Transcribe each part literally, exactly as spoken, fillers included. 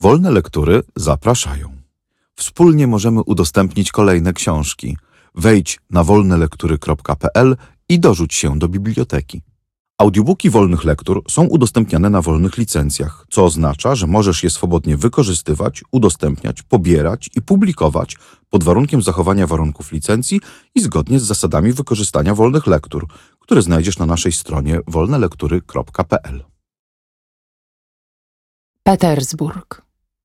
Wolne Lektury zapraszają. Wspólnie możemy udostępnić kolejne książki. Wejdź na wolne lektury kropka p l i dorzuć się do biblioteki. Audiobooki Wolnych Lektur są udostępniane na wolnych licencjach, co oznacza, że możesz je swobodnie wykorzystywać, udostępniać, pobierać i publikować pod warunkiem zachowania warunków licencji i zgodnie z zasadami wykorzystania wolnych lektur, które znajdziesz na naszej stronie wolne lektury kropka p l. Petersburg.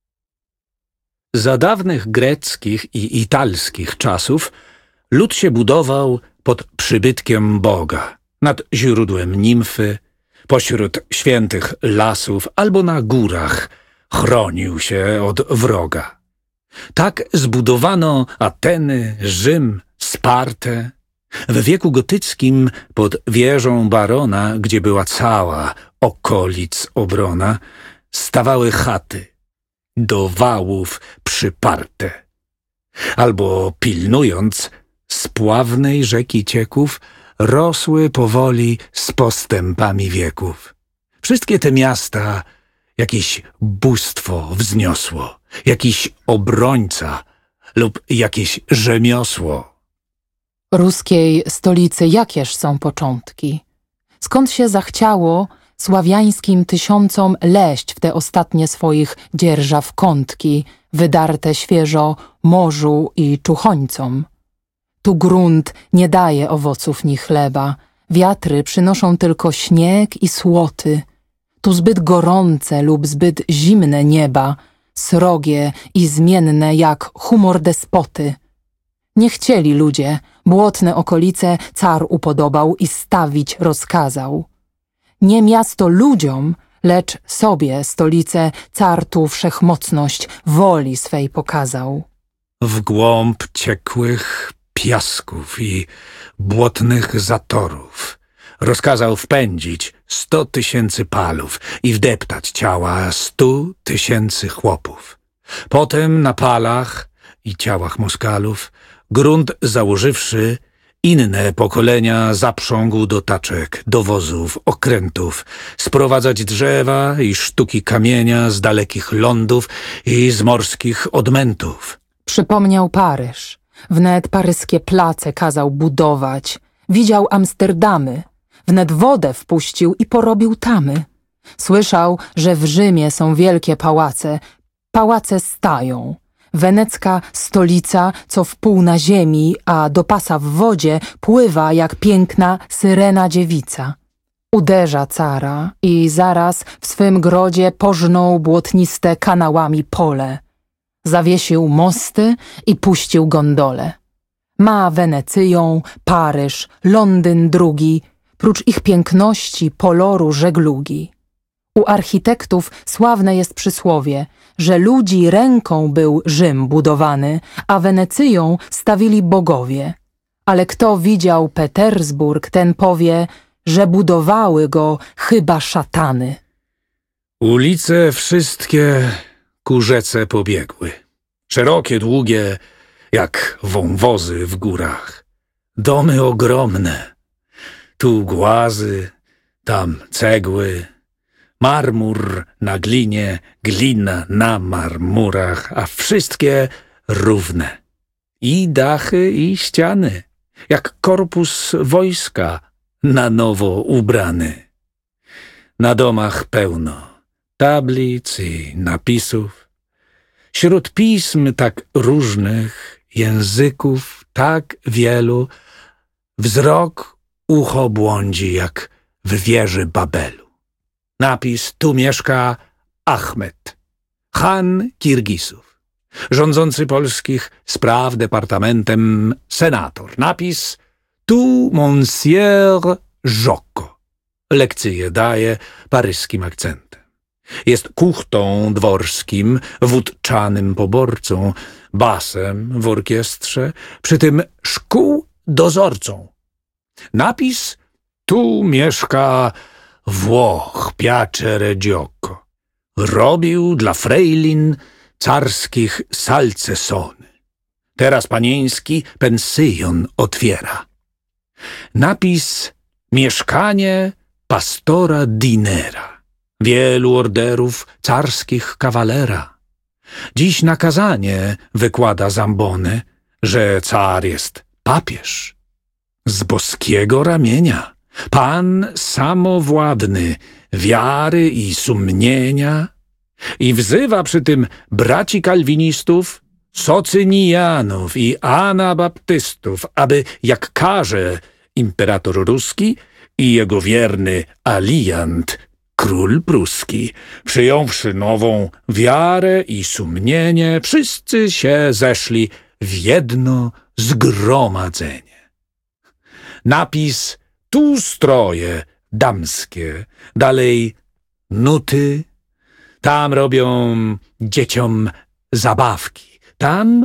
Za dawnych greckich i italskich czasów lud się budował pod przybytkiem Boga, nad źródłem nimfy, pośród świętych lasów albo na górach chronił się od wroga. Tak zbudowano Ateny, Rzym, Spartę. W wieku gotyckim pod wieżą Barona, gdzie była cała okolic obrona, stawały chaty, do wałów przyparte. Albo pilnując spławnej rzeki cieków, rosły powoli z postępami wieków. Wszystkie te miasta jakieś bóstwo wzniosło, jakiś obrońca lub jakieś rzemiosło. Ruskiej stolicy jakież są początki? Skąd się zachciało sławiańskim tysiącom leść w te ostatnie swoich dzierżaw kątki, wydarte świeżo morzu i czuchońcom? Tu grunt nie daje owoców ni chleba, wiatry przynoszą tylko śnieg i słoty. Tu zbyt gorące lub zbyt zimne nieba, srogie i zmienne jak humor despoty. Nie chcieli ludzie, błotne okolice car upodobał i stawić rozkazał. Nie miasto ludziom, lecz sobie stolicę car tu wszechmocność woli swej pokazał. W głąb ciekłych piasków i błotnych zatorów rozkazał wpędzić sto tysięcy palów i wdeptać ciała stu tysięcy chłopów. Potem na palach i ciałach Moskalów, grunt założywszy, inne pokolenia zaprzągł do taczek, do wozów, okrętów, sprowadzać drzewa i sztuki kamienia z dalekich lądów i z morskich odmętów. Przypomniał Paryż, wnet paryskie place kazał budować, widział Amsterdamy, wnet wodę wpuścił i porobił tamy. Słyszał, że w Rzymie są wielkie pałace, pałace stają. Wenecka stolica, co w pół na ziemi, a do pasa w wodzie pływa jak piękna syrena dziewica. Uderza cara i zaraz w swym grodzie pożnął błotniste kanałami pole. Zawiesił mosty i puścił gondole. Ma Wenecyją, Paryż, Londyn drugi, prócz ich piękności poloru żeglugi. U architektów sławne jest przysłowie, że ludzi ręką był Rzym budowany, a Wenecyją stawili bogowie. Ale kto widział Petersburg, ten powie, że budowały go chyba szatany. Ulice wszystkie ku rzece pobiegły, szerokie, długie, jak wąwozy w górach. Domy ogromne, tu głazy, tam cegły, marmur na glinie, glina na marmurach, a wszystkie równe. I dachy, i ściany, jak korpus wojska na nowo ubrany. Na domach pełno tablic i napisów. Śród pism tak różnych, języków tak wielu, wzrok ucho błądzi jak w wieży Babelu. Napis: tu mieszka Achmed, Chan Kirgisów, rządzący polskich spraw departamentem senator. Napis: tu Monsieur Joko, lekcje daje paryskim akcentem. Jest kuchtą dworskim, wódczanym poborcą, basem w orkiestrze, przy tym szkół dozorcą. Napis: tu mieszka Włoch Piacere Gioco. Robił dla frejlin carskich salcesony. Teraz panieński pensyjon otwiera. Napis: mieszkanie pastora Dinera. Wielu orderów carskich kawalera. Dziś nakazanie wykłada Zambony, że car jest papież. Z boskiego ramienia, pan samowładny, wiary i sumienia, i wzywa przy tym braci kalwinistów, socynijanów i anabaptystów, aby jak każe imperator ruski i jego wierny aliant, król pruski, przyjąwszy nową wiarę i sumienie, wszyscy się zeszli w jedno zgromadzenie. Napis tu stroje damskie, dalej nuty, tam robią dzieciom zabawki, tam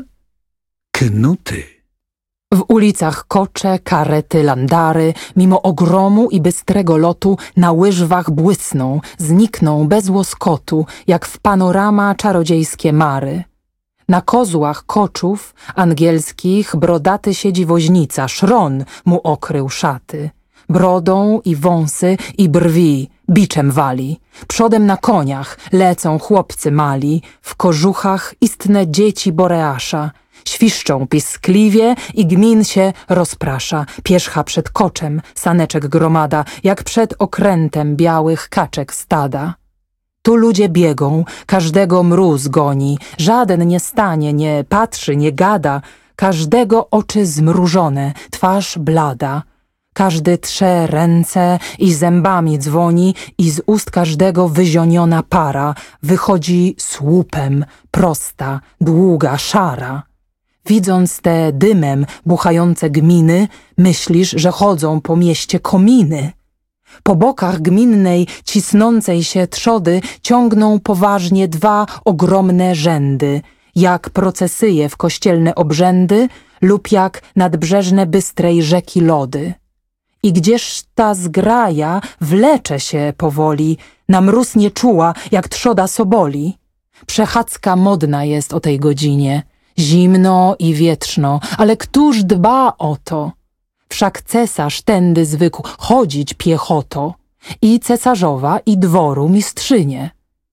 knuty. W ulicach kocze, karety, landary, mimo ogromu i bystrego lotu, na łyżwach błysną, znikną bez łoskotu, jak w panorama czarodziejskie mary. Na kozłach koczów angielskich brodaty siedzi woźnica, szron mu okrył szaty. Brodą i wąsy i brwi biczem wali. Przodem na koniach lecą chłopcy mali, w kożuchach istne dzieci Boreasza. Świszczą piskliwie i gmin się rozprasza. Pierzcha przed koczem, saneczek gromada, jak przed okrętem białych kaczek stada. Tu ludzie biegą, każdego mróz goni, żaden nie stanie, nie patrzy, nie gada, każdego oczy zmrużone, twarz blada. Każdy trze ręce i zębami dzwoni i z ust każdego wyzioniona para wychodzi słupem, prosta, długa, szara. Widząc te dymem buchające gminy, myślisz, że chodzą po mieście kominy. Po bokach gminnej, cisnącej się trzody ciągną poważnie dwa ogromne rzędy, jak procesyje w kościelne obrzędy lub jak nadbrzeżne bystrej rzeki lody. I gdzież ta zgraja wlecze się powoli, na mróz nie czuła, jak trzoda soboli. Przechadzka modna jest o tej godzinie, zimno i wietrzno, ale któż dba o to? Wszak cesarz tędy zwykł chodzić piechoto, i cesarzowa, i dworu mistrzynie.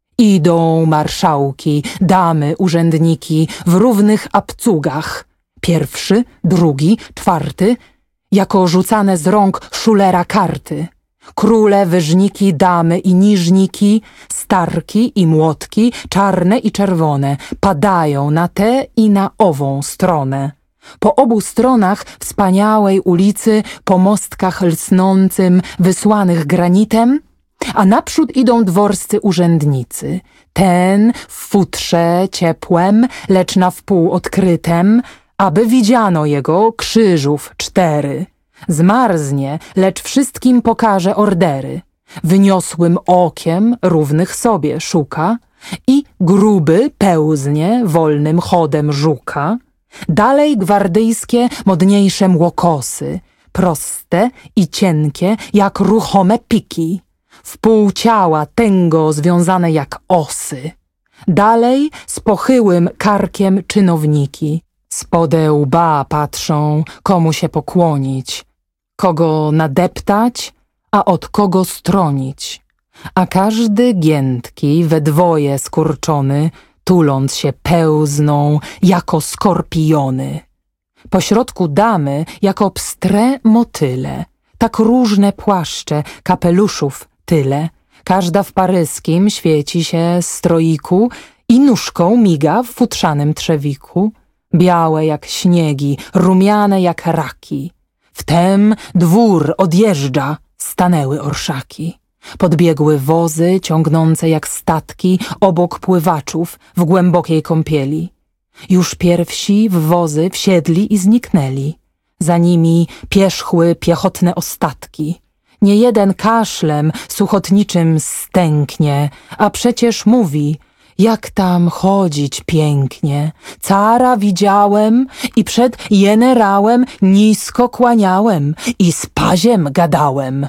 Idą marszałki, damy, urzędniki w równych abcugach, pierwszy, drugi, czwarty, jako rzucane z rąk szulera karty. Króle, wyżniki, damy i niżniki, starki i młotki, czarne i czerwone, padają na tę i na ową stronę. Po obu stronach wspaniałej ulicy, po mostkach lsnącym, wysłanych granitem, a naprzód idą dworscy urzędnicy. Ten w futrze ciepłem, lecz na wpół odkrytem, aby widziano jego krzyżów cztery. Zmarznie, lecz wszystkim pokaże ordery. Wyniosłym okiem równych sobie szuka i gruby pełznie wolnym chodem żuka. Dalej gwardyjskie, modniejsze młokosy, proste i cienkie jak ruchome piki, w pół ciała tęgo związane jak osy. Dalej z pochyłym karkiem czynowniki, spode łba patrzą, komu się pokłonić, kogo nadeptać, a od kogo stronić. A każdy giętki we dwoje skurczony, tuląc się pełzną jako skorpiony. Pośrodku damy jako pstre motyle, tak różne płaszcze, kapeluszów tyle. Każda w paryskim świeci się stroiku i nóżką miga w futrzanym trzewiku. Białe jak śniegi, rumiane jak raki. Wtem dwór odjeżdża, stanęły orszaki. Podbiegły wozy ciągnące jak statki obok pływaczów w głębokiej kąpieli. Już pierwsi w wozy wsiedli i zniknęli. Za nimi pierzchły piechotne ostatki. Nie jeden kaszlem suchotniczym stęknie, a przecież mówi, jak tam chodzić pięknie. Cara widziałem i przed jenerałem nisko kłaniałem i z paziem gadałem.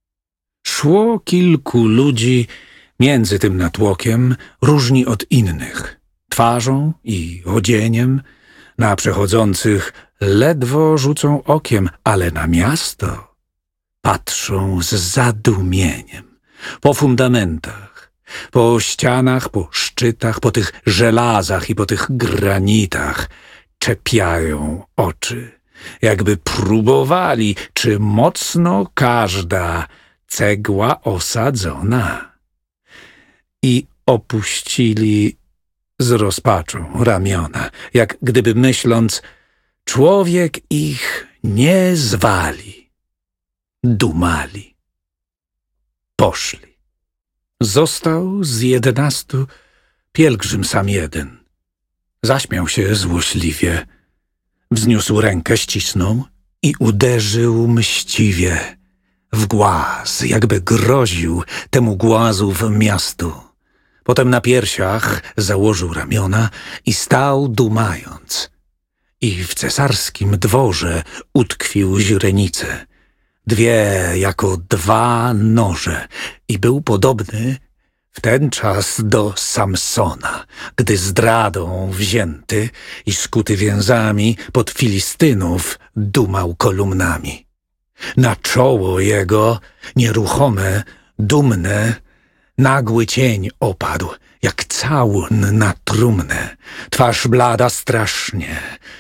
Szło kilku ludzi między tym natłokiem, różni od innych, twarzą i odzieniem. Na przechodzących ledwo rzucą okiem, ale na miasto patrzą z zadumieniem. Po fundamentach, Po ścianach, po szczytach, po tych żelazach i po tych granitach czepiają oczy, jakby próbowali, czy mocno każda cegła osadzona. I opuścili z rozpaczą ramiona, jak gdyby myśląc, człowiek ich nie zwali. Dumali. Poszli. Został z jedenastu pielgrzym sam jeden. Zaśmiał się złośliwie. Wzniósł rękę, ścisnął i uderzył mściwie w głaz, jakby groził temu głazu w miastu. Potem na piersiach założył ramiona i stał dumając. I w cesarskim dworze utkwił źrenice, dwie jako dwa noże, i był podobny w ten czas do Samsona, gdy zdradą wzięty i skuty więzami pod Filistynów dumał kolumnami. Na czoło jego, nieruchome, dumne, nagły cień opadł, jak całun na trumnę. Twarz blada strasznie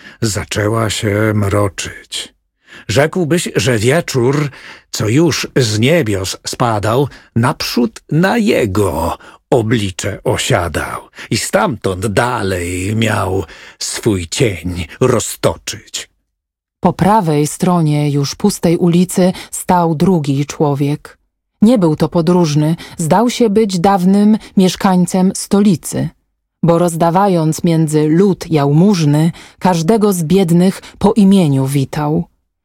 zaczęła się mroczyć. Rzekłbyś, że wieczór, co już z niebios spadał, naprzód na jego oblicze osiadał i stamtąd dalej miał swój cień roztoczyć. Po prawej stronie już pustej ulicy stał drugi człowiek. Nie był to podróżny, zdał się być dawnym mieszkańcem stolicy, bo rozdawając między lud jałmużny, każdego z biednych po imieniu witał.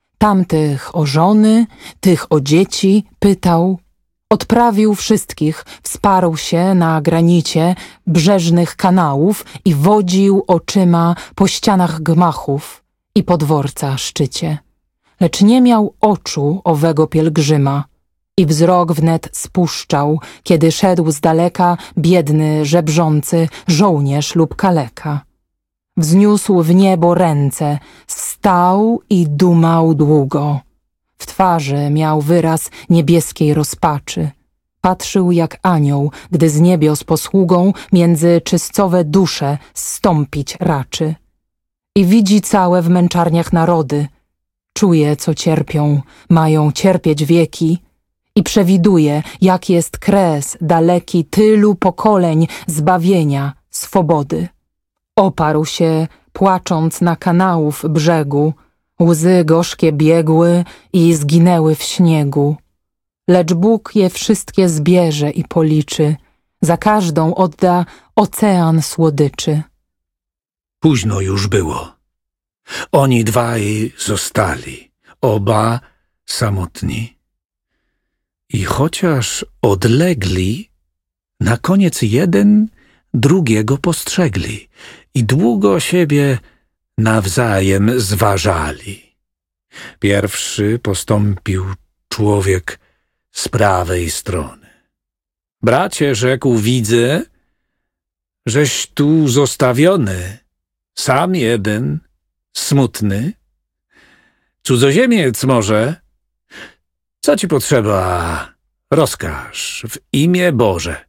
Tamtych o żony, tych o dzieci pytał. Odprawił wszystkich, wsparł się na granicie brzeżnych kanałów i wodził oczyma po ścianach gmachów i po dworca szczycie. Lecz nie miał oczu owego pielgrzyma i wzrok wnet spuszczał, kiedy szedł z daleka biedny, żebrzący żołnierz lub kaleka. Wzniósł w niebo ręce, stał i dumał długo. W twarzy miał wyraz niebieskiej rozpaczy. Patrzył jak anioł, gdy z niebios posługą między czystcowe dusze zstąpić raczy. I widzi całe w męczarniach narody. Czuje, co cierpią, mają cierpieć wieki. I przewiduje, jak jest kres daleki tylu pokoleń zbawienia, swobody. Oparł się, płacząc na kanałów brzegu, łzy gorzkie biegły i zginęły w śniegu. Lecz Bóg je wszystkie zbierze i policzy, za każdą odda ocean słodyczy. Późno już było. Oni dwaj zostali, oba samotni. I chociaż odlegli, na koniec jeden drugiego postrzegli i długo siebie nawzajem zważali. Pierwszy postąpił człowiek z prawej strony. Bracie, rzekł, widzę, żeś tu zostawiony, sam jeden, smutny. Cudzoziemiec może? Co ci potrzeba? Rozkaż w imię Boże.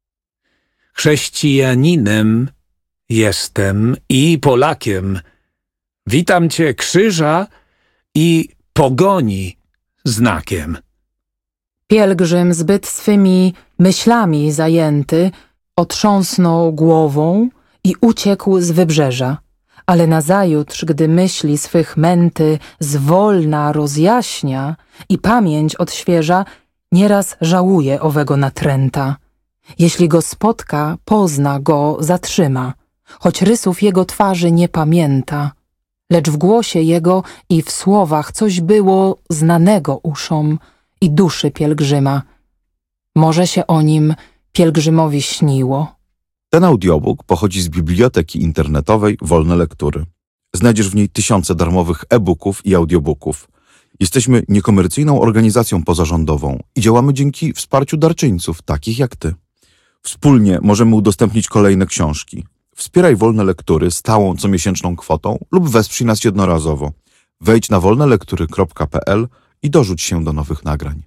Chrześcijaninem jestem i Polakiem. Witam cię krzyża i pogoni znakiem. Pielgrzym zbyt swymi myślami zajęty otrząsnął głową i uciekł z wybrzeża. Ale nazajutrz, gdy myśli swych męty zwolna rozjaśnia i pamięć odświeża, nieraz żałuje owego natręta. Jeśli go spotka, pozna go, zatrzyma, choć rysów jego twarzy nie pamięta. Lecz w głosie jego i w słowach coś było znanego uszom i duszy pielgrzyma. Może się o nim pielgrzymowi śniło. Ten audiobook pochodzi z biblioteki internetowej Wolne Lektury. Znajdziesz w niej tysiące darmowych e-booków i audiobooków. Jesteśmy niekomercyjną organizacją pozarządową i działamy dzięki wsparciu darczyńców, takich jak ty. Wspólnie możemy udostępnić kolejne książki. Wspieraj Wolne Lektury stałą comiesięczną kwotą lub wesprzyj nas jednorazowo. Wejdź na wolne lektury kropka p l i dorzuć się do nowych nagrań.